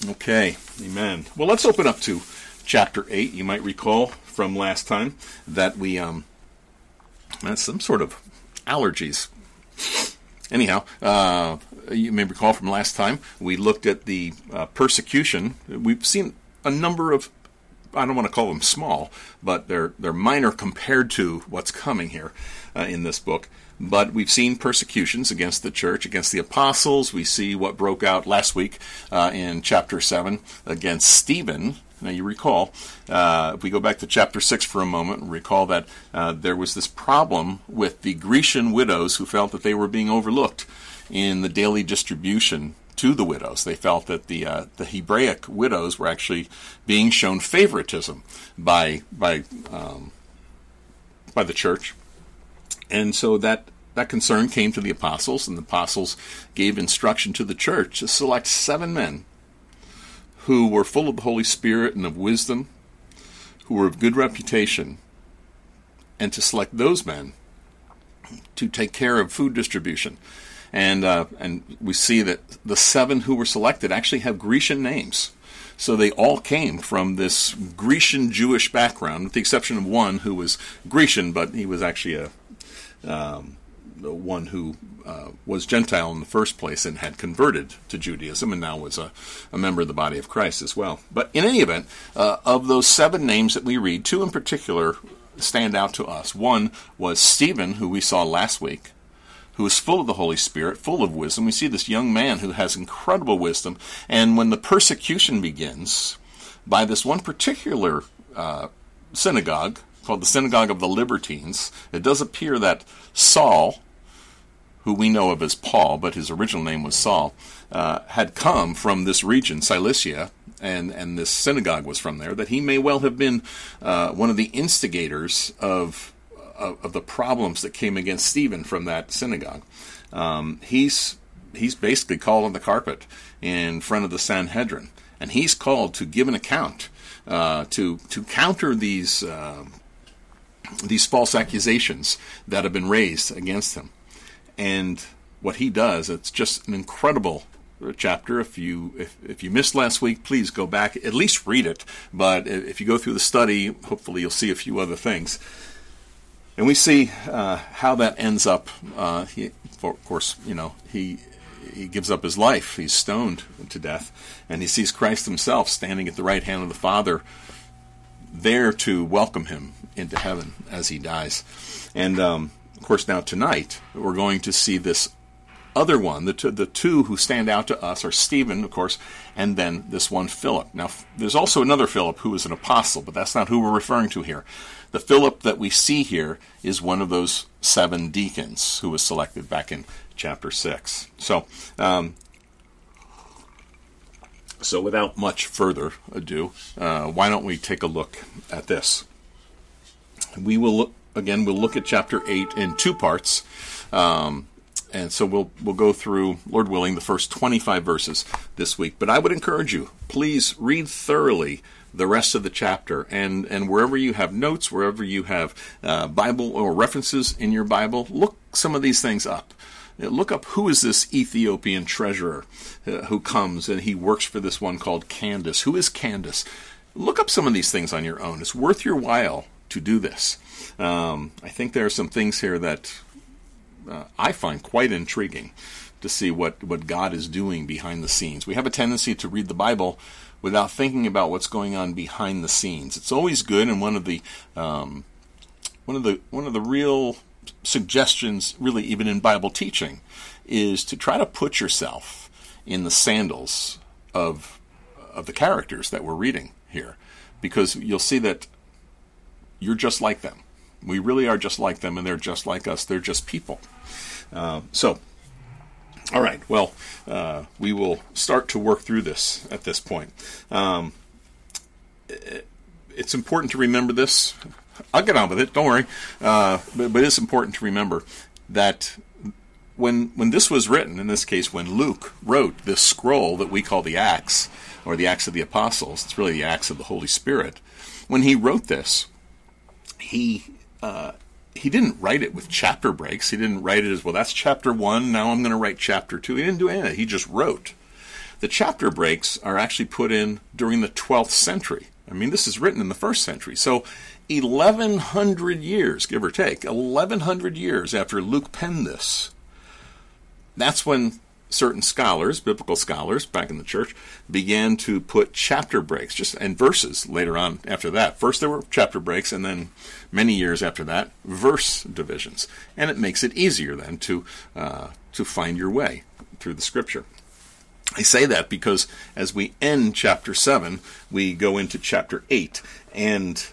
Okay, amen. Well, let's open up to chapter 8. You might recall from last time that we had some sort of allergies. Anyhow, you may recall from last time we looked at the persecution. We've seen a number of, I don't want to call them small, but they're minor compared to what's coming here in this book. But we've seen persecutions against the church, against the apostles. We see what broke out last week in chapter 7 against Stephen. Now you recall, if we go back to chapter 6 for a moment, recall that there was this problem with the Grecian widows who felt that they were being overlooked in the daily distribution to the widows. They felt that the Hebraic widows were actually being shown favoritism by the church. And so that concern came to the apostles, and the apostles gave instruction to the church to select 7 men who were full of the Holy Spirit and of wisdom, who were of good reputation, and to select those men to take care of food distribution. And we see that the 7 who were selected actually have Grecian names. So they all came from this Grecian Jewish background, with the exception of one who was Grecian, but he was actually one who was Gentile in the first place and had converted to Judaism and now was a member of the body of Christ as well. But in any event, of those 7 names that we read, 2 in particular stand out to us. One was Stephen, who we saw last week, who is full of the Holy Spirit, full of wisdom. We see this young man who has incredible wisdom, and when the persecution begins by this one particular synagogue, called the Synagogue of the Libertines, it does appear that Saul, who we know of as Paul, but his original name was Saul, had come from this region, Cilicia, and this synagogue was from there, that he may well have been one of the instigators of the problems that came against Stephen from that synagogue. He's basically called on the carpet in front of the Sanhedrin, and he's called to give an account to counter these false accusations that have been raised against him. And what he does, it's just an incredible chapter. If you missed last week, please go back, at least read it. But if you go through the study, hopefully you'll see a few other things. And we see how that ends up. He gives up his life. He's stoned to death. And he sees Christ himself standing at the right hand of the Father, there to welcome him into heaven as he dies. And, of course, now tonight, we're going to see this other one. The two who stand out to us are Stephen, of course, and then this one Philip. Now, there's also another Philip who is an apostle, but that's not who we're referring to here. The Philip that we see here is one of those 7 deacons who was selected back in chapter 6. So without much further ado, why don't we take a look at this? We will we'll look at chapter 8 in 2 parts. And so we'll go through, Lord willing, the first 25 verses this week. But I would encourage you, please read thoroughly the rest of the chapter. And wherever you have notes, wherever you have Bible or references in your Bible, look some of these things up. Look up who is this Ethiopian treasurer who comes and he works for this one called Candace. Who is Candace? Look up some of these things on your own. It's worth your while to do this. I think there are some things here that I find quite intriguing to see what God is doing behind the scenes. We have a tendency to read the Bible without thinking about what's going on behind the scenes. It's always good, and one of the real suggestions, really even in Bible teaching, is to try to put yourself in the sandals of the characters that we're reading here, because you'll see that you're just like them. We really are just like them, and they're just like us. They're just people. All right, well, we will start to work through this at this point. It's important to remember this. I'll get on with it, don't worry. But it's important to remember that when this was written, in this case, when Luke wrote this scroll that we call the Acts, or the Acts of the Apostles, it's really the Acts of the Holy Spirit. When he wrote this, he didn't write it with chapter breaks. He didn't write it as, well, that's chapter 1, now I'm going to write chapter 2. He didn't do any of that. He just wrote. the chapter breaks are actually put in during the 12th century. I mean, this is written in the 1st century. So 1,100 years, give or take, 1,100 years after Luke penned this, that's when certain scholars, biblical scholars back in the church, began to put chapter breaks, and verses later on after that. First there were chapter breaks, and then many years after that, verse divisions. And it makes it easier then to find your way through the Scripture. I say that because as we end chapter 7, we go into chapter 8, and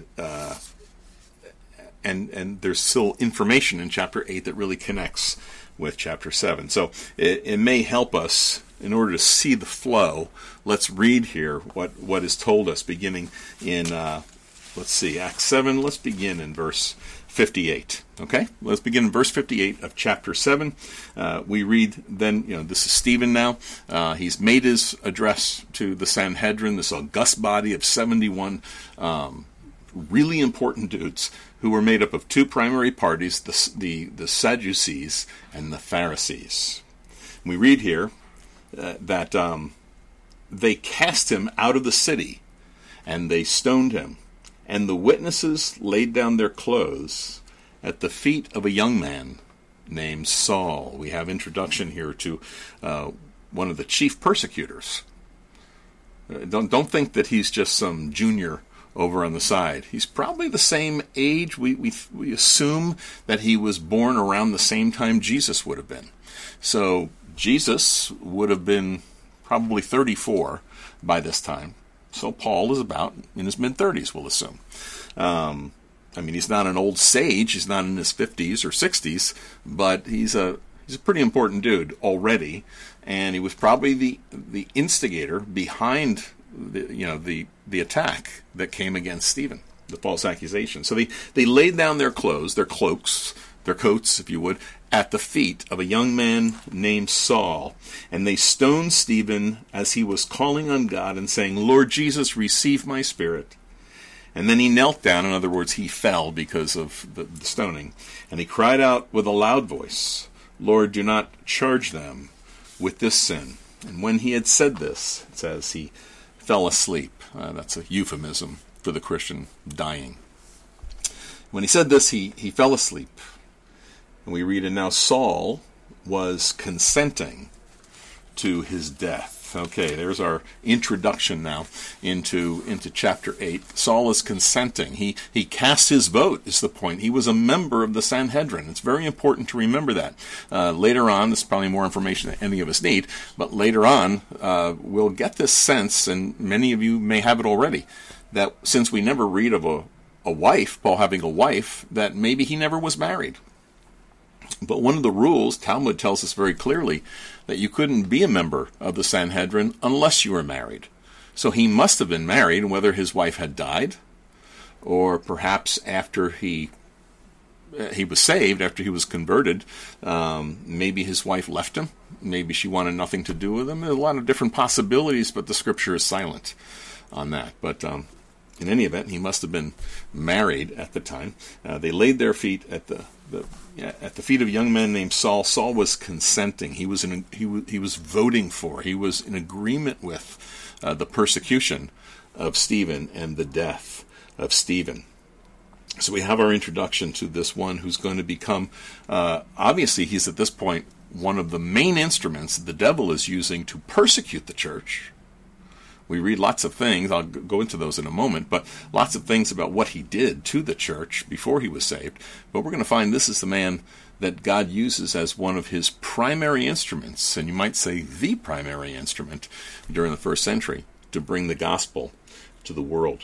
there's still information in chapter 8 that really connects with chapter 7. So it may help us in order to see the flow. Let's read here what is told us beginning in, Acts 7. Let's begin in verse 58. Okay? Let's begin in verse 58 of chapter 7. We read then, this is Stephen now. He's made his address to the Sanhedrin, this august body of 71 really important dudes who were made up of two primary parties, the Sadducees and the Pharisees. We read here that they cast him out of the city, and they stoned him. And the witnesses laid down their clothes at the feet of a young man named Saul. We have introduction here to one of the chief persecutors. Don't think that he's just some junior over on the side. He's probably the same age. We assume that he was born around the same time Jesus would have been. So Jesus would have been probably 34 by this time. So Paul is about in his mid-30s, we'll assume. He's not an old sage. He's not in his 50s or 60s, but he's a pretty important dude already, and he was probably the instigator behind the attack that came against Stephen, the false accusation. So they laid down their clothes, their cloaks, their coats, if you would, at the feet of a young man named Saul, and they stoned Stephen as he was calling on God and saying, "Lord Jesus, receive my spirit." And then he knelt down. In other words, he fell because of the stoning, and he cried out with a loud voice, "Lord, do not charge them with this sin." And when he had said this, it says he fell asleep. That's a euphemism for the Christian dying. When he said this, he fell asleep. And we read, and now Saul was consenting to his death. Okay, there's our introduction now into chapter 8. Saul is consenting. He cast his vote, is the point. He was a member of the Sanhedrin. It's very important to remember that. Later on, this is probably more information than any of us need, but later on, we'll get this sense, and many of you may have it already, that since we never read of a wife, Paul having a wife, that maybe he never was married. But one of the rules, Talmud tells us very clearly, that you couldn't be a member of the Sanhedrin unless you were married. So he must have been married, whether his wife had died, or perhaps after he was saved, after he was converted, maybe his wife left him. Maybe she wanted nothing to do with him. There's a lot of different possibilities, but the Scripture is silent on that. But in any event, he must have been married at the time. They laid their feet at the feet of a young man named Saul. Saul was consenting. He was voting for. He was in agreement with the persecution of Stephen and the death of Stephen. So we have our introduction to this one who's going to become, obviously he's at this point one of the main instruments the devil is using to persecute the church. We read lots of things, I'll go into those in a moment, but lots of things about what he did to the church before he was saved. But we're going to find this is the man that God uses as one of his primary instruments, and you might say the primary instrument during the first century, to bring the gospel to the world.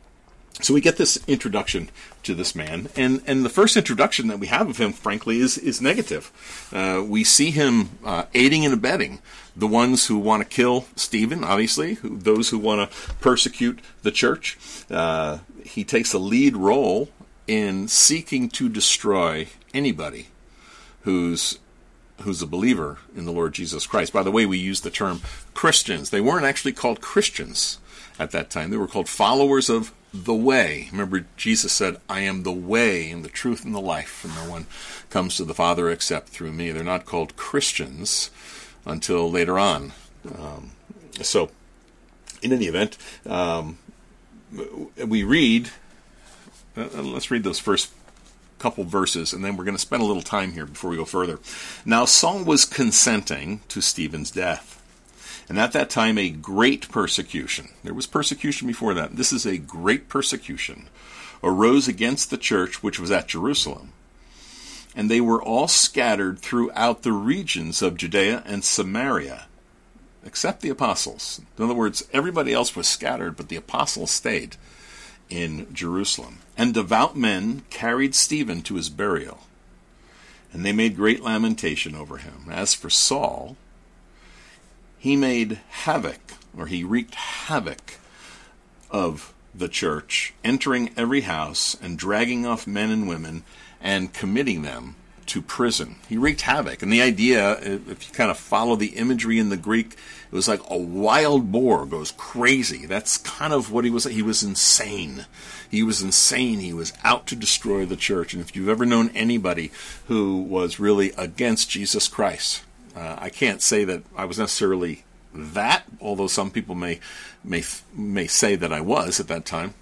So we get this introduction to this man, and the first introduction that we have of him, frankly, is negative. We see him aiding and abetting the ones who want to kill Stephen, obviously, those who want to persecute the church. He takes a lead role in seeking to destroy anybody who's a believer in the Lord Jesus Christ. By the way, we use the term Christians. They weren't actually called Christians at that time. They were called followers of the way. Remember, Jesus said, "I am the way and the truth and the life, and no one comes to the Father except through me." They're not called Christians until later on. So, in any event, we read, let's read those first couple verses, and then we're going to spend a little time here before we go further. Now Saul was consenting to Stephen's death. And at that time, a great persecution, there was persecution before that, this is a great persecution, arose against the church which was at Jerusalem. And they were all scattered throughout the regions of Judea and Samaria, except the apostles. In other words, everybody else was scattered, but the apostles stayed in Jerusalem. And devout men carried Stephen to his burial, and they made great lamentation over him. As for Saul, he made havoc, or he wreaked havoc of the church, entering every house and dragging off men and women and committing them to prison. He wreaked havoc. And the idea, if you kind of follow the imagery in the Greek, it was like a wild boar goes crazy. That's kind of what he was. He was insane. He was insane. He was out to destroy the church. And if you've ever known anybody who was really against Jesus Christ, I can't say that I was necessarily that, although some people may say that I was at that time.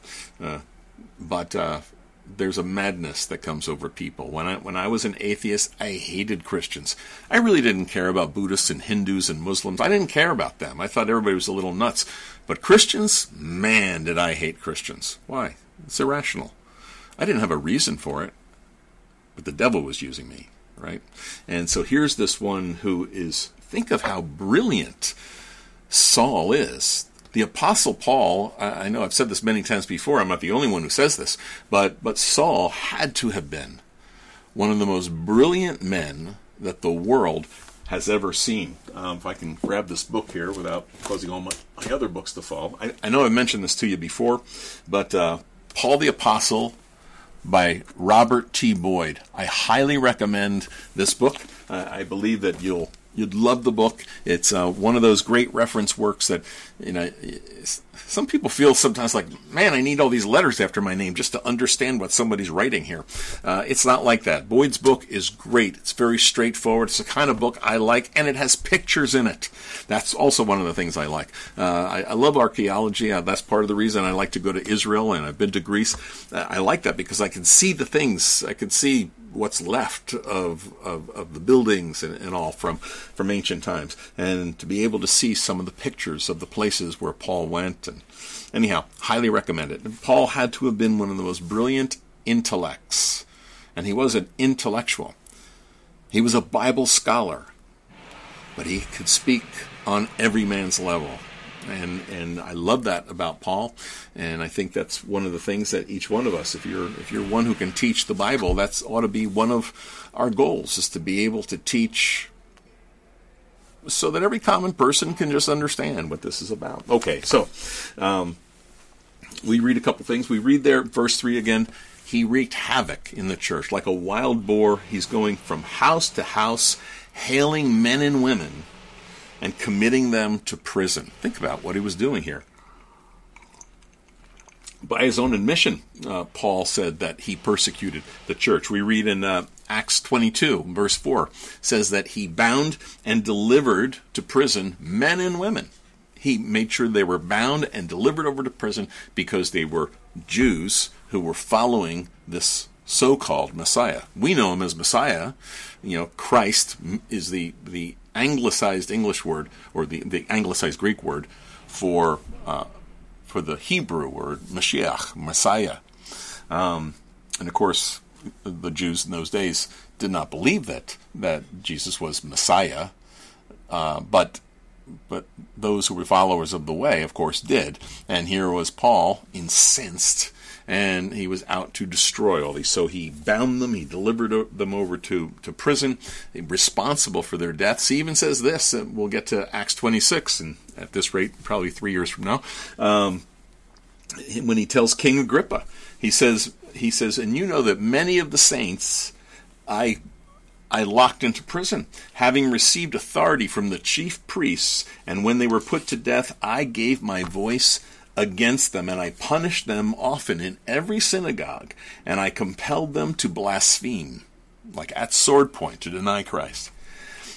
But there's a madness that comes over people. When I was an atheist, I hated Christians. I really didn't care about Buddhists and Hindus and Muslims. I didn't care about them. I thought everybody was a little nuts. But Christians, man, did I hate Christians. Why? It's irrational. I didn't have a reason for it, but the devil was using me, right? And so here's this one who is, think of how brilliant Saul is. The Apostle Paul, I know I've said this many times before, I'm not the only one who says this, but Saul had to have been one of the most brilliant men that the world has ever seen. If I can grab this book here without causing all my other books to fall. I know I mentioned this to you before, but Paul the Apostle by Robert T. Boyd. I highly recommend this book. I believe that you'd love the book. It's one of those great reference works that, some people feel sometimes like, man, I need all these letters after my name just to understand what somebody's writing here. It's not like that. Boyd's book is great. It's very straightforward. It's the kind of book I like, and it has pictures in it. That's also one of the things I like. I love archaeology. That's part of the reason I like to go to Israel, and I've been to Greece. I like that because I can see the things. I can see what's left of the buildings and all from ancient times, and to be able to see some of the pictures of the places where Paul went. And anyhow, highly recommend it. And Paul had to have been one of the most brilliant intellects, and he was an intellectual. He was a Bible scholar, but he could speak on every man's level. And I love that about Paul, and I think that's one of the things that each one of us, if you're one who can teach the Bible, that's ought to be one of our goals, is to be able to teach so that every common person can just understand what this is about. Okay, so we read a couple things. We read there, verse 3 again. He wreaked havoc in the church. Like a wild boar, he's going from house to house, hailing men and women and committing them to prison. Think about what he was doing here. By his own admission, Paul said that he persecuted the church. We read in Acts 22, verse 4, says that he bound and delivered to prison men and women. He made sure they were bound and delivered over to prison because they were Jews who were following this so-called Messiah. We know him as Messiah. Christ is the anglicized English word, or the anglicized Greek word for the Hebrew word Mashiach, Messiah. And of course, the Jews in those days did not believe that Jesus was Messiah, but those who were followers of the way, of course, did. And here was Paul, incensed, and he was out to destroy all these. So he bound them, he delivered them over to prison, responsible for their deaths. He even says this, and we'll get to Acts 26, and at this rate, probably 3 years from now, when he tells King Agrippa, he says, and you know that many of the saints I locked into prison, having received authority from the chief priests, and when they were put to death, I gave my voice against them, and I punished them often in every synagogue, and I compelled them to blaspheme, like at sword point, to deny Christ.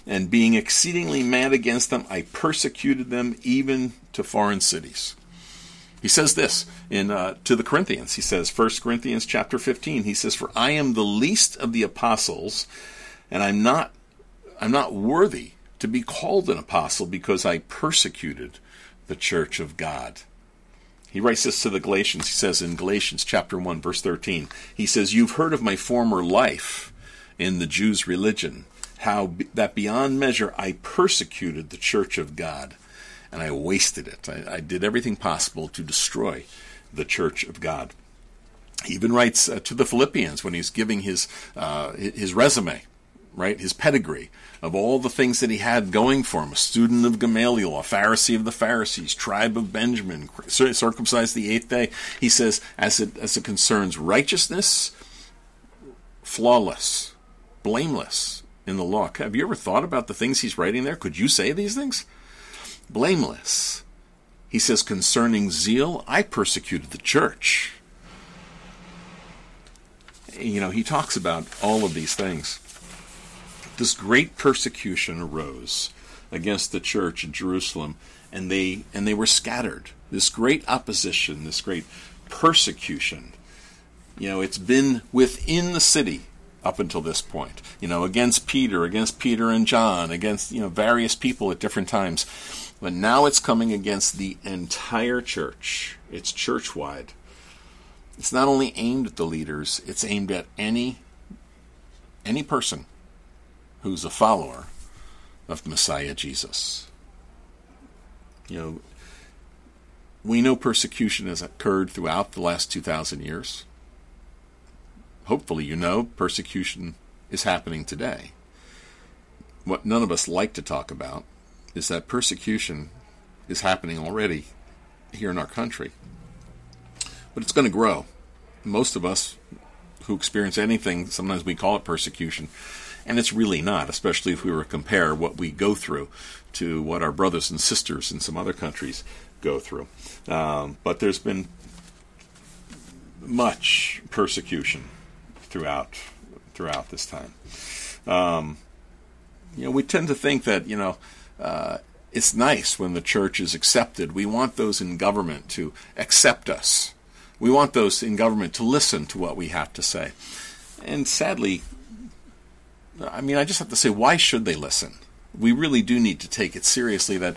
and being exceedingly mad against them, I persecuted them even to foreign cities. He says this to the Corinthians. He says, 1 Corinthians chapter 15, he says, for I am the least of the apostles, and I'm not worthy to be called an apostle because I persecuted the church of God. He writes this to the Galatians. He says in Galatians chapter 1, verse 13, he says, you've heard of my former life in the Jews' religion, how that beyond measure I persecuted the church of God, and I wasted it. I did everything possible to destroy the church of God. He even writes to the Philippians when he's giving his resume, right, his pedigree of all the things that he had going for him: a student of Gamaliel, a Pharisee of the Pharisees, tribe of Benjamin, circumcised the 8th day. He says, as it concerns righteousness, flawless, blameless in the law. Have you ever thought about the things he's writing there? Could you say these things? Blameless. He says, concerning zeal, I persecuted the church. He talks about all of these things. This great persecution arose against the church in Jerusalem, and they were scattered. This great opposition, this great persecution, it's been within the city up until this point, against Peter and John, against, various people at different times. But now it's coming against the entire church. It's church-wide. It's not only aimed at the leaders, it's aimed at any person who's a follower of Messiah Jesus. We know persecution has occurred throughout the last 2,000 years. Hopefully persecution is happening today. What none of us like to talk about is that persecution is happening already here in our country. But it's going to grow. Most of us who experience anything, sometimes we call it persecution, and it's really not, especially if we were to compare what we go through to what our brothers and sisters in some other countries go through. But there's been much persecution throughout this time. We tend to think that, it's nice when the church is accepted. We want those in government to accept us. We want those in government to listen to what we have to say. And sadly, I just have to say, why should they listen? We really do need to take it seriously that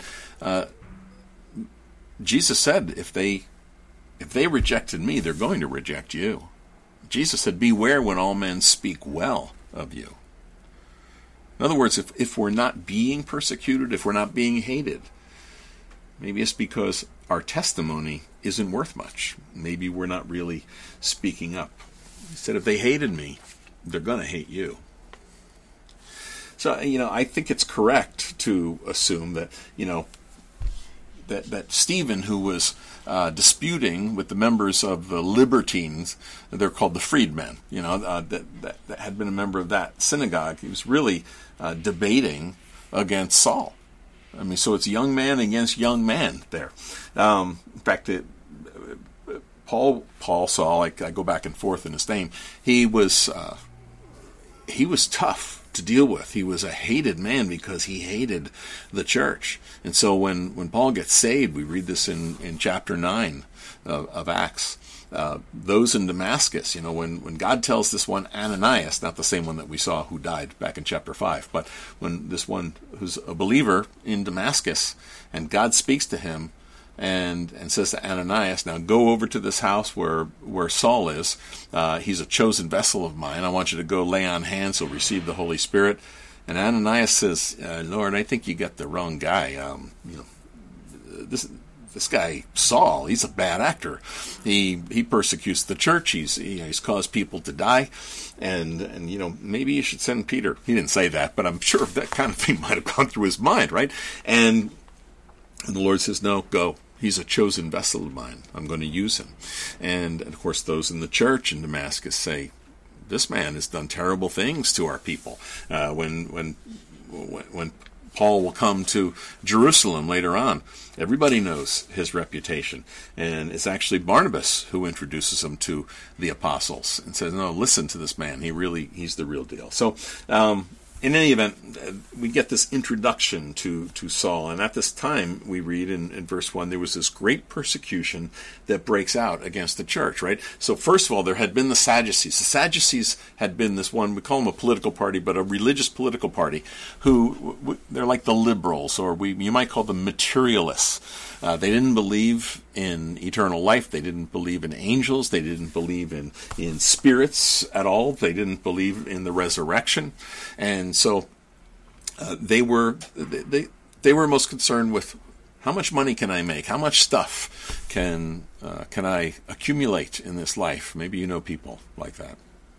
Jesus said if they rejected me, they're going to reject you. Jesus said, beware when all men speak well of you. In other words, if we're not being persecuted, if we're not being hated, maybe it's because our testimony isn't worth much. Maybe we're not really speaking up. He said, if they hated me, they're going to hate you. So, I think it's correct to assume that, that Stephen, who was disputing with the members of the Libertines, they're called the freedmen, that had been a member of that synagogue, he was really debating against Saul. So it's young man against young man there. In fact, Saul, I go back and forth in his name, he was tough to deal with. He was a hated man because he hated the church. And so when Paul gets saved, we read this in chapter 9 of Acts, those in Damascus, when God tells this one Ananias, not the same one that we saw who died back in chapter 5, but when this one who's a believer in Damascus, and God speaks to him and says to Ananias, now go over to this house where Saul is. He's a chosen vessel of mine. I want you to go lay on hands, he'll receive the Holy Spirit. And Ananias says, Lord, I think you got the wrong guy. This guy, Saul, he's a bad actor. He persecutes the church. He's caused people to die. And maybe you should send Peter. He didn't say that, but I'm sure that kind of thing might have gone through his mind, right? And the Lord says, no, go. He's a chosen vessel of mine. I'm going to use him. And, of course, those in the church in Damascus say, this man has done terrible things to our people. When Paul will come to Jerusalem later on, everybody knows his reputation. And it's actually Barnabas who introduces him to the apostles and says, no, listen to this man. He's the real deal. So in any event, we get this introduction to Saul. And at this time, we read in verse 1, there was this great persecution that breaks out against the church, right? So first of all, there had been the Sadducees. The Sadducees had been this one, we call them a political party, but a religious political party, who, they're like the liberals, or you might call them materialists. They didn't believe in eternal life. They didn't believe in angels. They didn't believe in spirits at all. They didn't believe in the resurrection. And so they were most concerned with how much money can I make? How much stuff can I accumulate in this life? Maybe you know people like that.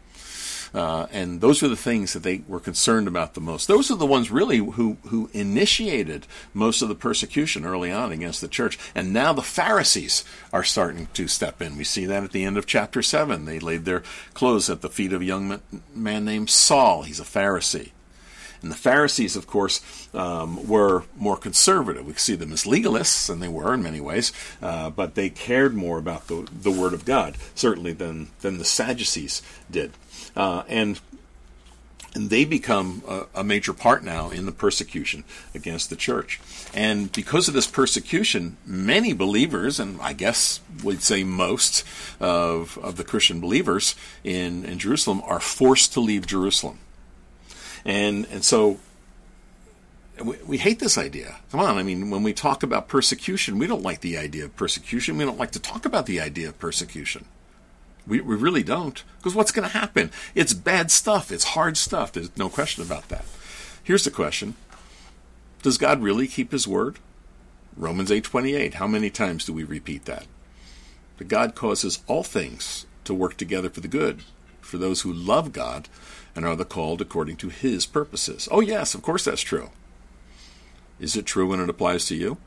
And those are the things that they were concerned about the most. Those are the ones really who initiated most of the persecution early on against the church. And now the Pharisees are starting to step in. We see that at the end of chapter 7. They laid their clothes at the feet of a young man named Saul. He's a Pharisee. And the Pharisees, of course, were more conservative. We see them as legalists, and they were in many ways, but they cared more about the Word of God, certainly than the Sadducees did. And they become a major part now in the persecution against the church. And because of this persecution, many believers, and I guess we'd say most of the Christian believers in Jerusalem, are forced to leave Jerusalem. And so we hate this idea. Come on, I mean, when we talk about persecution, we don't like the idea of persecution. We don't like to talk about the idea of persecution. We really don't. Because what's going to happen? It's bad stuff. It's hard stuff. There's no question about that. Here's the question. Does God really keep his word? Romans 8:28. How many times do we repeat that? That God causes all things to work together for the good, for those who love God and are the called according to his purposes. Oh yes, of course that's true. Is it true when it applies to you?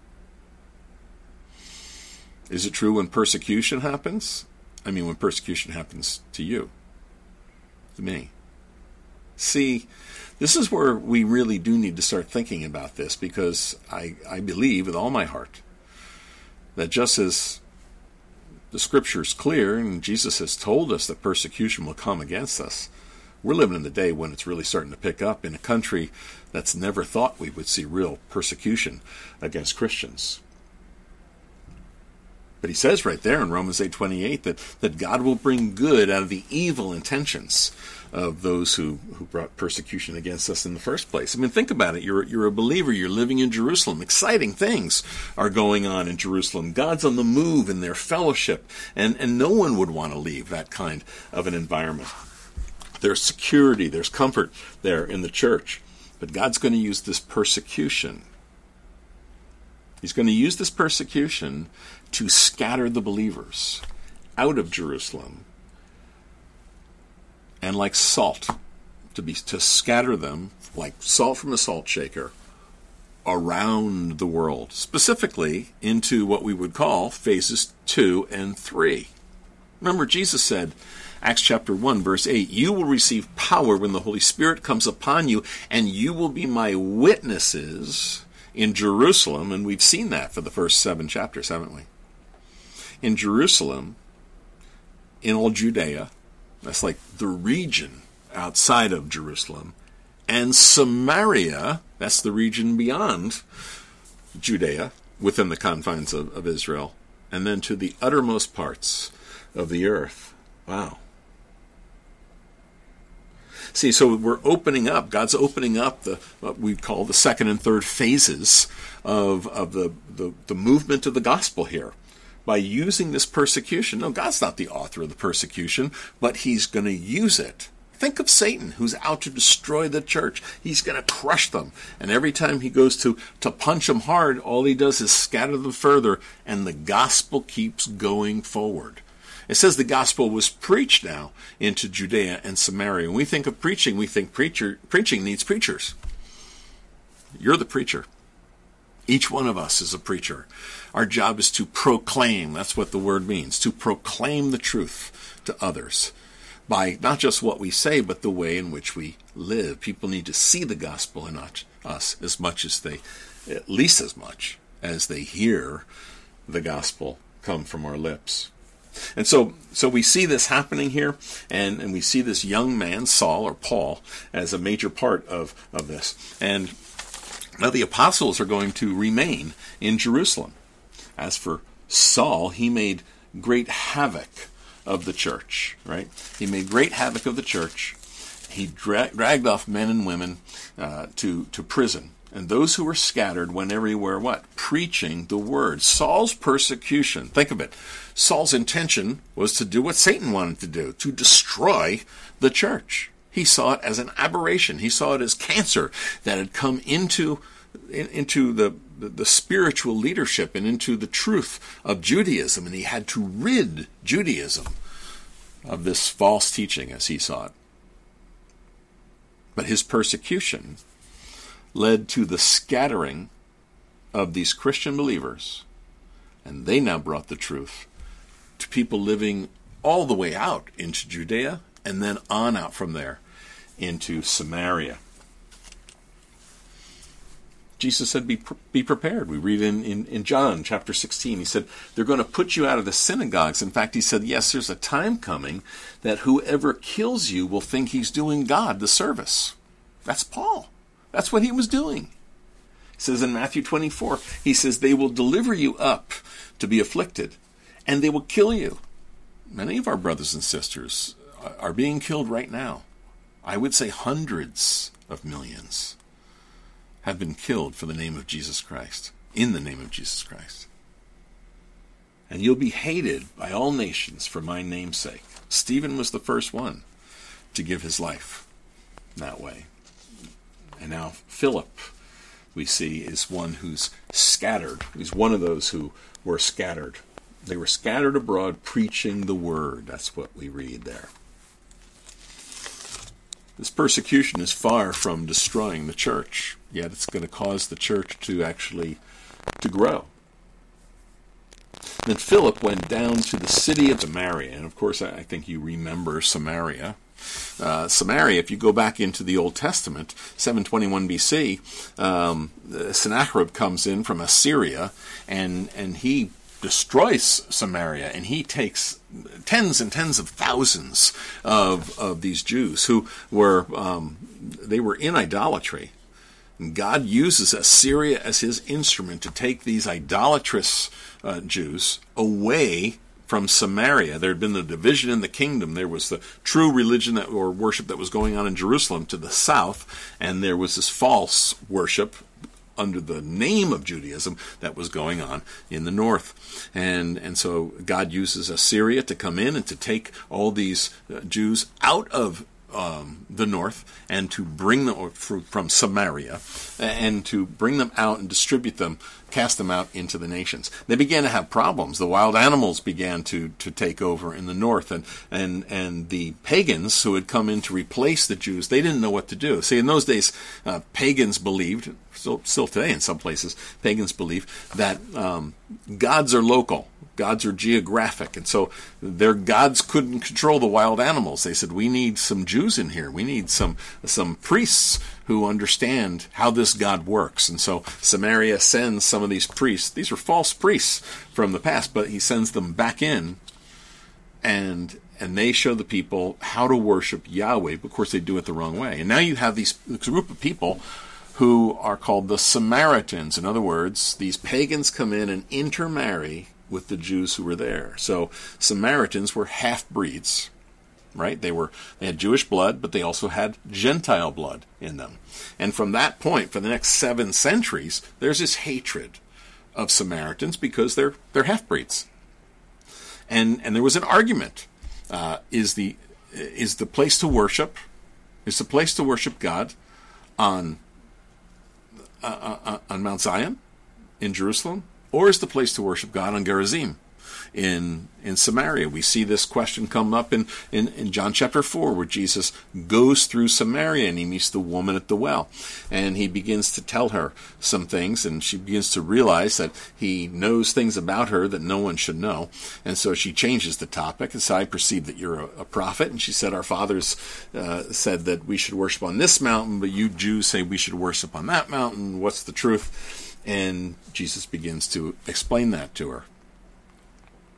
Is it true when persecution happens? I mean, when persecution happens to you, to me. See, this is where we really do need to start thinking about this, because I believe with all my heart that just as the Scripture is clear and Jesus has told us that persecution will come against us, we're living in the day when it's really starting to pick up in a country that's never thought we would see real persecution against Christians. But he says right there in Romans 8:28 that God will bring good out of the evil intentions of those who brought persecution against us in the first place. I mean, think about it. You're a believer. You're living in Jerusalem. Exciting things are going on in Jerusalem. God's on the move in their fellowship, and no one would want to leave that kind of an environment. There's security, there's comfort there in the church. But God's going to use this persecution. He's going to use this persecution to scatter the believers out of Jerusalem, and like salt, to scatter them like salt from a salt shaker around the world, specifically into what we would call phases 2 and 3. Remember, Jesus said, Acts chapter 1, verse 8, you will receive power when the Holy Spirit comes upon you, and you will be my witnesses in Jerusalem. And we've seen that for the first 7 chapters, haven't we? In Jerusalem, in all Judea, that's like the region outside of Jerusalem, and Samaria, that's the region beyond Judea, within the confines of Israel, and then to the uttermost parts of the earth. Wow. See, so we're opening up, God's opening up what we call the second and third phases of the movement of the gospel here, by using this persecution. No, God's not the author of the persecution, but he's going to use it. Think of Satan, who's out to destroy the church. He's going to crush them. And every time he goes to punch them hard, all he does is scatter them further, and the gospel keeps going forward. It says the gospel was preached now into Judea and Samaria. When we think of preaching, we think preaching needs preachers. You're the preacher. Each one of us is a preacher. Our job is to proclaim. That's what the word means, to proclaim the truth to others by not just what we say, but the way in which we live. People need to see the gospel in us at least as much as they hear the gospel come from our lips. And so we see this happening here, and we see this young man, Saul or Paul, as a major part of this. And now the apostles are going to remain in Jerusalem. As for Saul, he made great havoc of the church, right? He made great havoc of the church. He dragged off men and women to prison. And those who were scattered went everywhere, what? Preaching the word. Saul's persecution, think of it. Saul's intention was to do what Satan wanted to do, to destroy the church. He saw it as an aberration. He saw it as cancer that had come into the spiritual leadership and into the truth of Judaism. And he had to rid Judaism of this false teaching as he saw it. But his persecution led to the scattering of these Christian believers, and they now brought the truth to people living all the way out into Judea and then on out from there into Samaria. Jesus said, be prepared. We read in John chapter 16, he said, they're going to put you out of the synagogues. In fact, he said, yes, there's a time coming that whoever kills you will think he's doing God the service. That's Paul. That's what he was doing. He says in Matthew 24, he says, they will deliver you up to be afflicted, and they will kill you. Many of our brothers and sisters are being killed right now. I would say hundreds of millions have been killed for the name of Jesus Christ, in the name of Jesus Christ. And you'll be hated by all nations for my name's sake. Stephen was the first one to give his life that way. And now Philip, we see, is one who's scattered. He's one of those who were scattered. They were scattered abroad preaching the word. That's what we read there. This persecution is far from destroying the church, yet it's going to cause the church to grow. Then Philip went down to the city of Samaria, and of course I think you remember Samaria. Samaria, if you go back into the Old Testament, 721 BC, Sennacherib comes in from Assyria, and he destroys Samaria, and he takes tens and tens of thousands of these Jews who were they were in idolatry. And God uses Assyria as his instrument to take these idolatrous Jews away from Samaria. There had been the division in the kingdom. There was the true religion or worship that was going on in Jerusalem to the south, and there was this false worship under the name of Judaism that was going on in the north. And so God uses Assyria to come in and to take all these Jews out of the north and to bring them from Samaria and to bring them out and distribute them, cast them out into the nations. They began to have problems. The wild animals began to take over in the north, and the pagans who had come in to replace the Jews, they didn't know what to do. See, in those days, pagans believed, still today in some places, pagans believe that gods are local. Gods are geographic, and so their gods couldn't control the wild animals. They said, we need some Jews in here. We need some priests who understand how this God works. And so Samaria sends some of these priests. These are false priests from the past, but he sends them back in, and they show the people how to worship Yahweh. But of course, they do it the wrong way. And now you have this group of people who are called the Samaritans. In other words, these pagans come in and intermarry with the Jews who were there. So Samaritans were half-breeds, right? They had Jewish blood, but they also had Gentile blood in them. And from that point, for the next 7 centuries, there's this hatred of Samaritans because they're half-breeds. And there was an argument. Is the place to worship God on Mount Zion in Jerusalem? Or is the place to worship God on Gerizim in Samaria? We see this question come up in John chapter 4, where Jesus goes through Samaria and he meets the woman at the well. And he begins to tell her some things, and she begins to realize that he knows things about her that no one should know. And so she changes the topic and says, I perceive that you're a prophet. And she said, our fathers said that we should worship on this mountain, but you Jews say we should worship on that mountain. What's the truth? And Jesus begins to explain that to her.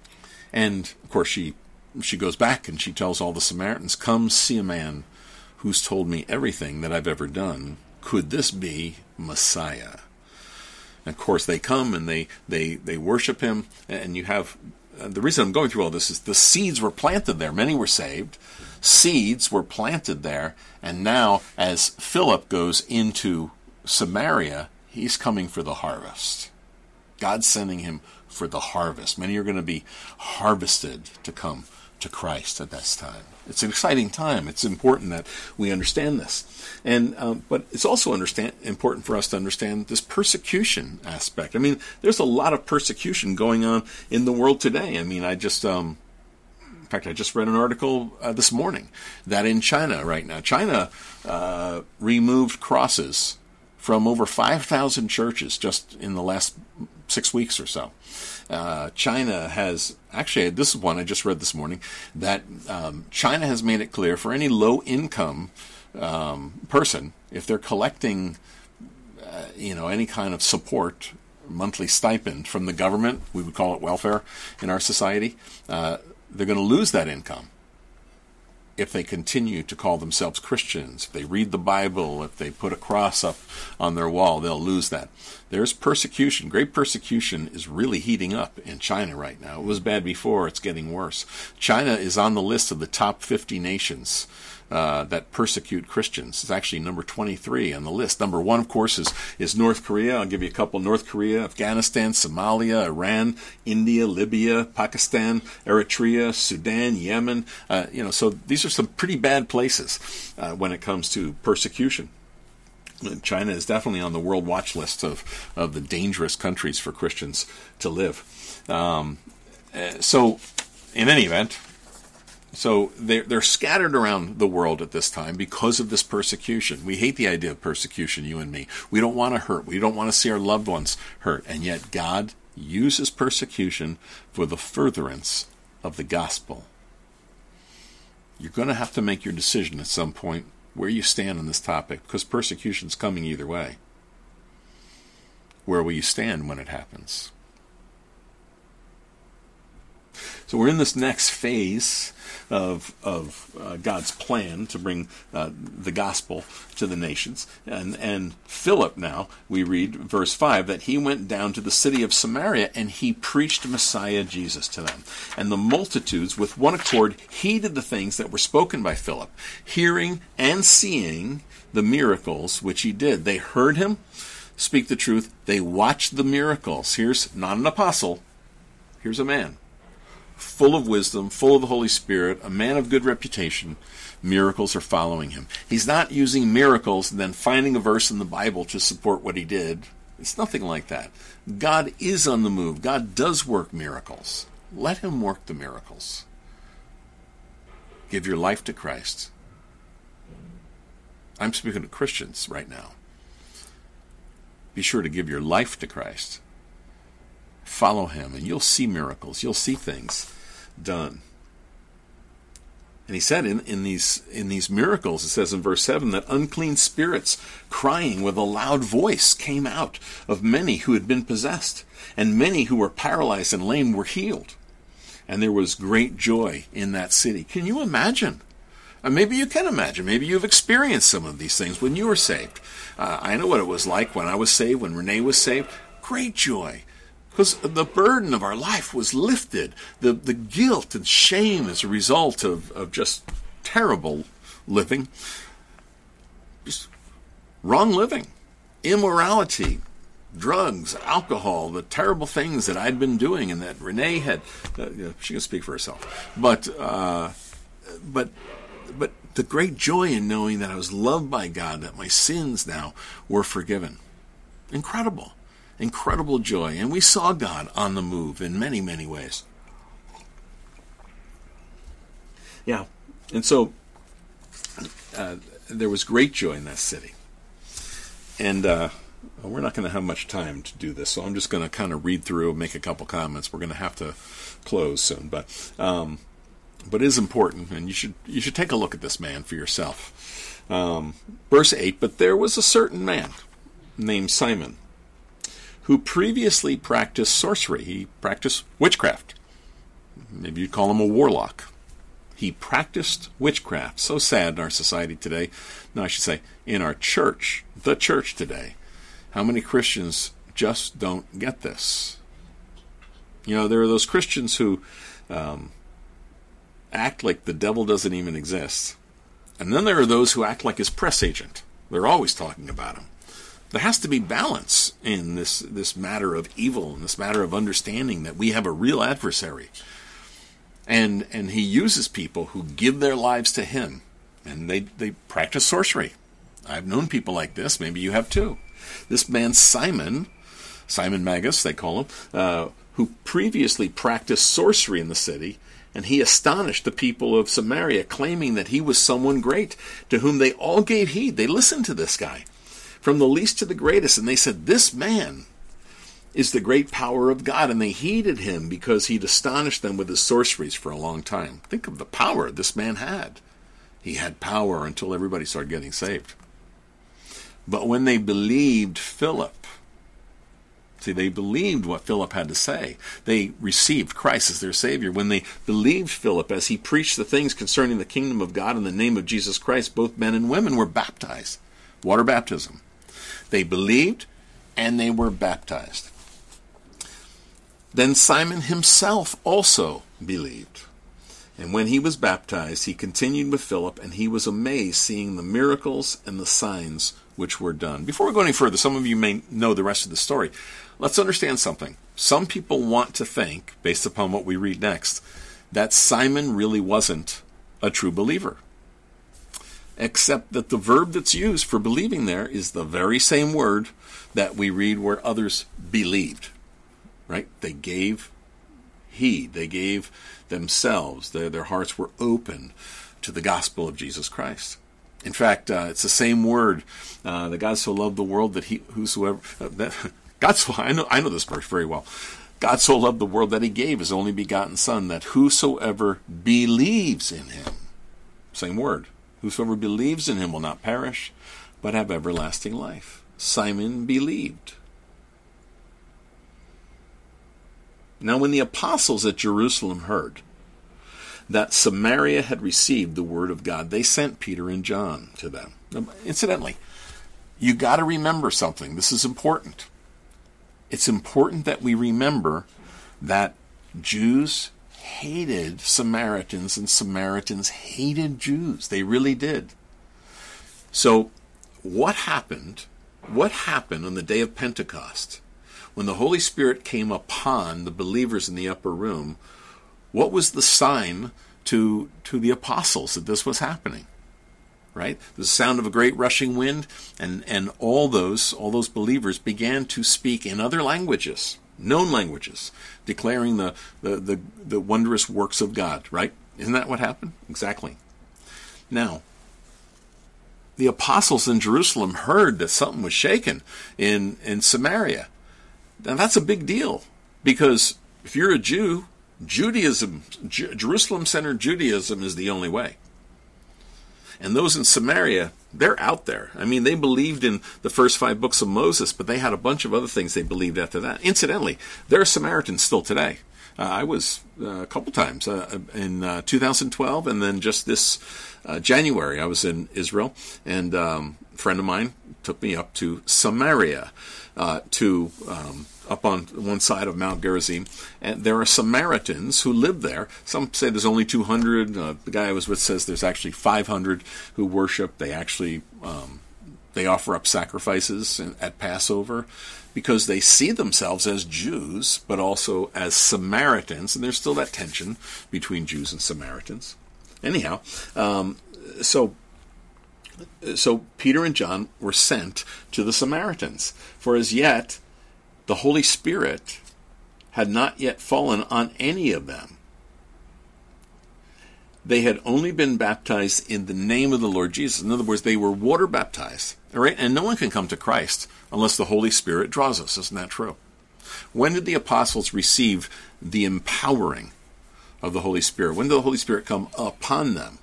And, of course, she goes back and she tells all the Samaritans, come see a man who's told me everything that I've ever done. Could this be Messiah? And, of course, they come and they worship him. And you have, the reason I'm going through all this is the seeds were planted there. Many were saved. Seeds were planted there. And now, as Philip goes into Samaria, he's coming for the harvest. God's sending him for the harvest. Many are going to be harvested to come to Christ at this time. It's an exciting time. It's important that we understand this. And but it's also important for us to understand this persecution aspect. I mean, there's a lot of persecution going on in the world today. I mean, I just read an article this morning that in China right now, China removed crosses from over 5,000 churches just in the last 6 weeks or so. China has, actually, this is one I just read this morning, that China has made it clear for any low-income person, if they're collecting, any kind of support, monthly stipend from the government, we would call it welfare in our society, they're going to lose that income if they continue to call themselves Christians. If they read the Bible, if they put a cross up on their wall, they'll lose that. There's persecution. Great persecution is really heating up in China right now. It was bad before. It's getting worse. China is on the list of the top 50 nations that persecute Christians. It's actually number 23 on the list. Number 1, of course, is North Korea. I'll give you a couple. North Korea, Afghanistan, Somalia, Iran, India, Libya, Pakistan, Eritrea, Sudan, Yemen. So these are some pretty bad places when it comes to persecution. China is definitely on the world watch list of the dangerous countries for Christians to live. So, in any event, so they're scattered around the world at this time because of this persecution. We hate the idea of persecution, you and me. We don't want to hurt. We don't want to see our loved ones hurt. And yet God uses persecution for the furtherance of the gospel. You're going to have to make your decision at some point where you stand on this topic, because persecution's coming either way. Where will you stand when it happens? So we're in this next phase of God's plan to bring the gospel to the nations. And Philip now, we read verse 5, that he went down to the city of Samaria and he preached Messiah Jesus to them. And the multitudes with one accord heeded the things that were spoken by Philip, hearing and seeing the miracles which he did. They heard him speak the truth. They watched the miracles. Here's not an apostle. Here's a man full of wisdom, full of the Holy Spirit, a man of good reputation. Miracles are following him. He's not using miracles and then finding a verse in the Bible to support what he did. It's nothing like that. God is on the move. God does work miracles. Let him work the miracles. Give your life to Christ. I'm speaking to Christians right now. Be sure to give your life to Christ. Follow him, and you'll see miracles. You'll see things done. And he said in these miracles, it says in verse 7, that unclean spirits crying with a loud voice came out of many who had been possessed, and many who were paralyzed and lame were healed. And there was great joy in that city. Can you imagine? Maybe you can imagine. Maybe you've experienced some of these things when you were saved. I know what it was like when I was saved, when Renee was saved. Great joy. Because the burden of our life was lifted. The guilt and shame as a result of just terrible living. Just wrong living. Immorality. Drugs, alcohol, the terrible things that I'd been doing and that Renee had. She can speak for herself. But the great joy in knowing that I was loved by God, that my sins now were forgiven. Incredible. Incredible joy. And we saw God on the move in many, many ways. Yeah. And so there was great joy in that city. And we're not going to have much time to do this, so I'm just going to kind of read through and make a couple comments. We're going to have to close soon. But it is important, and you should take a look at this man for yourself. Verse 8, but there was a certain man named Simon, who previously practiced sorcery. He practiced witchcraft. Maybe you'd call him a warlock. He practiced witchcraft. So sad in our society today. No, I should say in our church, the church today. How many Christians just don't get this? You know, there are those Christians who act like the devil doesn't even exist. And then there are those who act like his press agent. They're always talking about him. There has to be balance in this matter of evil, and this matter of understanding that we have a real adversary. And he uses people who give their lives to him, and they practice sorcery. I've known people like this. Maybe you have too. This man Simon Magus, they call him, who previously practiced sorcery in the city, and he astonished the people of Samaria, claiming that he was someone great, to whom they all gave heed. They listened to this guy, from the least to the greatest, and they said, this man is the great power of God, and they heeded him because he'd astonished them with his sorceries for a long time. Think of the power this man had. He had power until everybody started getting saved. But when they believed Philip, see, they believed what Philip had to say. They received Christ as their Savior. When they believed Philip as he preached the things concerning the kingdom of God in the name of Jesus Christ, both men and women were baptized. Water baptism. They believed and they were baptized. Then Simon himself also believed. And when he was baptized, he continued with Philip, and he was amazed seeing the miracles and the signs which were done. Before we go any further, some of you may know the rest of the story. Let's understand something. Some people want to think, based upon what we read next, that Simon really wasn't a true believer. Except that the verb that's used for believing there is the very same word that we read where others believed. Right? They gave heed. They gave themselves. Their hearts were open to the gospel of Jesus Christ. In fact, it's the same word. That God so loved the world that I know this verse very well. God so loved the world that he gave his only begotten Son, that whosoever believes in him, same word, whosoever believes in him will not perish, but have everlasting life. Simon believed. Now when the apostles at Jerusalem heard that Samaria had received the word of God, they sent Peter and John to them. Now, incidentally, you got to remember something. This is important. It's important that we remember that Jews hated Samaritans and Samaritans hated Jews. They really did. So what happened on the day of Pentecost? When the Holy Spirit came upon the believers in the upper room, what was the sign to the apostles that this was happening? Right? The sound of a great rushing wind, and all those believers began to speak in other languages, known languages, declaring the wondrous works of God, right? Isn't that what happened? Exactly. Now, the apostles in Jerusalem heard that something was shaken in Samaria. Now that's a big deal, because if you're a Jew, Jerusalem-centered Judaism is the only way. And those in Samaria, they're out there. I mean, they believed in the first 5 books of Moses, but they had a bunch of other things they believed after that. Incidentally, there are Samaritans still today. I was a couple times in 2012, and then just this January, I was in Israel, and a friend of mine took me up to Samaria, up on one side of Mount Gerizim, and there are Samaritans who live there. Some say there's only 200. The guy I was with says there's actually 500 who worship. They actually they offer up sacrifices at Passover because they see themselves as Jews, but also as Samaritans, and there's still that tension between Jews and Samaritans. Anyhow, so Peter and John were sent to the Samaritans, for as yet the Holy Spirit had not yet fallen on any of them. They had only been baptized in the name of the Lord Jesus. In other words, they were water baptized. All right? And no one can come to Christ unless the Holy Spirit draws us. Isn't that true? When did the apostles receive the empowering of the Holy Spirit? When did the Holy Spirit come upon them?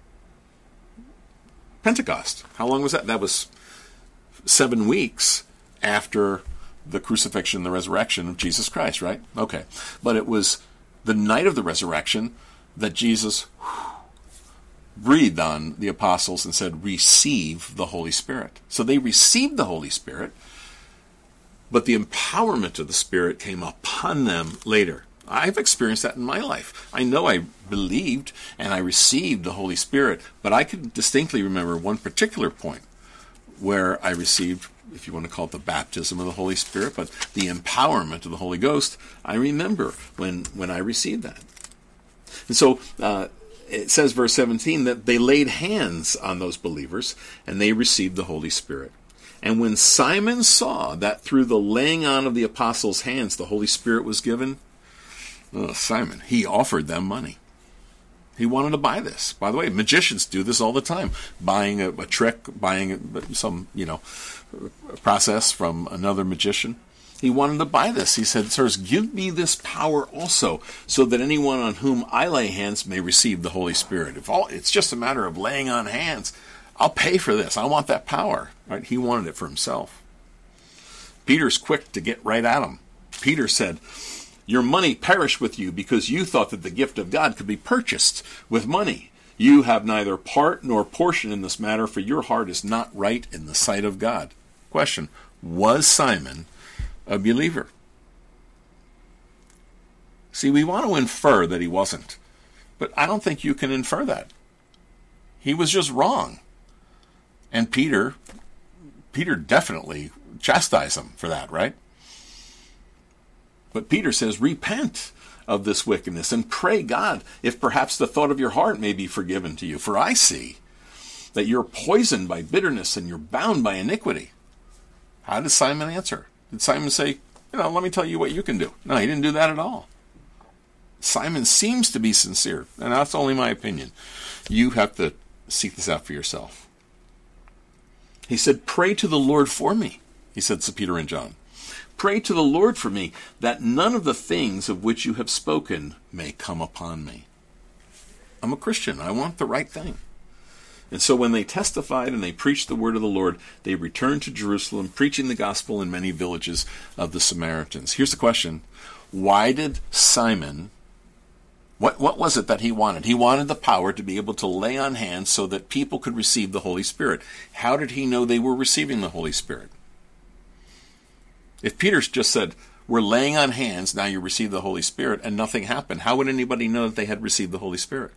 Pentecost. How long was that? That was 7 weeks after the crucifixion and the resurrection of Jesus Christ, right? Okay. But it was the night of the resurrection, that Jesus breathed on the apostles and said, receive the Holy Spirit. So they received the Holy Spirit, but the empowerment of the Spirit came upon them later. I've experienced that in my life. I know I believed and I received the Holy Spirit, but I can distinctly remember one particular point where I received, if you want to call it the baptism of the Holy Spirit, but the empowerment of the Holy Ghost. I remember when I received that. And so it says, verse 17, that they laid hands on those believers and they received the Holy Spirit. And when Simon saw that through the laying on of the apostles' hands the Holy Spirit was given, Simon, he offered them money. He wanted to buy this. By the way, magicians do this all the time, buying a trick, buying some, process from another magician. He wanted to buy this. He said, sirs, give me this power also, so that anyone on whom I lay hands may receive the Holy Spirit. It's just a matter of laying on hands, I'll pay for this. I want that power. Right? He wanted it for himself. Peter's quick to get right at him. Peter said, your money perished with you because you thought that the gift of God could be purchased with money. You have neither part nor portion in this matter, for your heart is not right in the sight of God. Question, was Simon a believer? See, we want to infer that he wasn't, but I don't think you can infer that. He was just wrong. And Peter definitely chastised him for that, right? But Peter says, repent of this wickedness and pray God if perhaps the thought of your heart may be forgiven to you. For I see that you're poisoned by bitterness and you're bound by iniquity. How did Simon answer? Did Simon say, let me tell you what you can do? No, he didn't do that at all. Simon seems to be sincere, and that's only my opinion. You have to seek this out for yourself. He said, pray to the Lord for me, he said to Peter and John. Pray to the Lord for me, that none of the things of which you have spoken may come upon me. I'm a Christian. I want the right thing. And so when they testified and they preached the word of the Lord, they returned to Jerusalem, preaching the gospel in many villages of the Samaritans. Here's the question. Why did Simon, what was it that he wanted? He wanted the power to be able to lay on hands so that people could receive the Holy Spirit. How did he know they were receiving the Holy Spirit? If Peter just said, we're laying on hands, now you receive the Holy Spirit, and nothing happened, how would anybody know that they had received the Holy Spirit?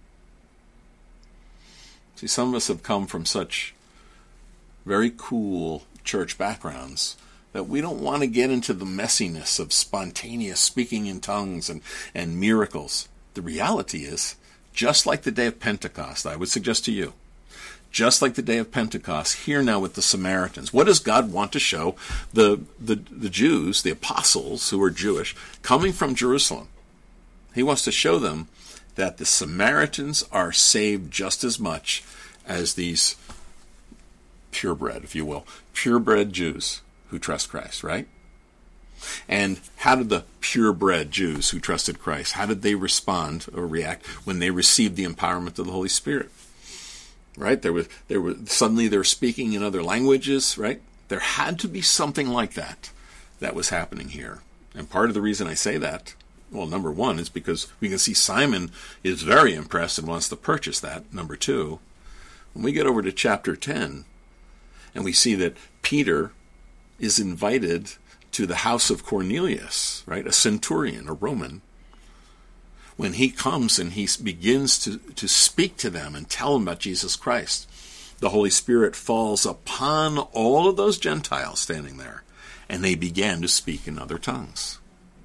See, some of us have come from such very cool church backgrounds that we don't want to get into the messiness of spontaneous speaking in tongues and miracles. The reality is, just like the day of Pentecost, I would suggest to you, just like the day of Pentecost, here now with the Samaritans. What does God want to show the Jews, the apostles who are Jewish, coming from Jerusalem? He wants to show them that the Samaritans are saved just as much as these purebred, if you will, purebred Jews who trust Christ, right? And how did the purebred Jews who trusted Christ, how did they respond or react when they received the empowerment of the Holy Spirit? Right? Suddenly they're speaking in other languages, right? There had to be something like that was happening here. And part of the reason I say that, well, number one, is because we can see Simon is very impressed and wants to purchase that. Number two, when we get over to chapter 10, and we see that Peter is invited to the house of Cornelius, right? A centurion, a Roman. When he comes and he begins to speak to them and tell them about Jesus Christ, the Holy Spirit falls upon all of those Gentiles standing there, and they began to speak in other tongues.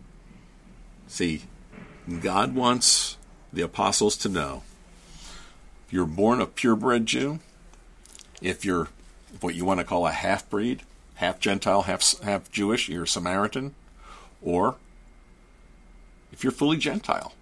See, God wants the apostles to know, if you're born a purebred Jew, if you're what you want to call a half-breed, half Gentile, half Jewish, you're a Samaritan, or if you're fully Gentile,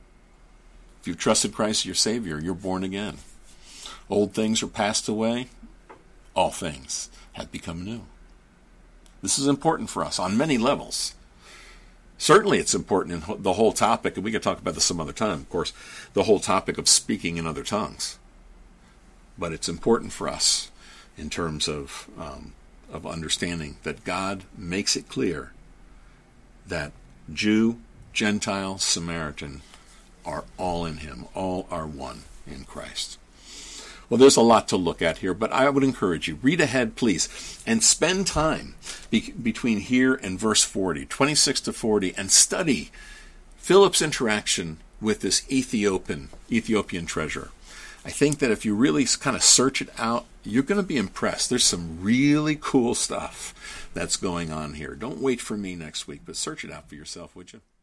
if you've trusted Christ as your Savior, you're born again. Old things are passed away. All things have become new. This is important for us on many levels. Certainly it's important in the whole topic, and we can talk about this some other time, of course, the whole topic of speaking in other tongues. But it's important for us in terms of understanding that God makes it clear that Jew, Gentile, Samaritan are all in him. All are one in Christ. Well, there's a lot to look at here, but I would encourage you, read ahead, please, and spend time between here and verse 40, 26 to 40, and study Philip's interaction with this Ethiopian treasure. I think that if you really kind of search it out, you're going to be impressed. There's some really cool stuff that's going on here. Don't wait for me next week, but search it out for yourself, would you?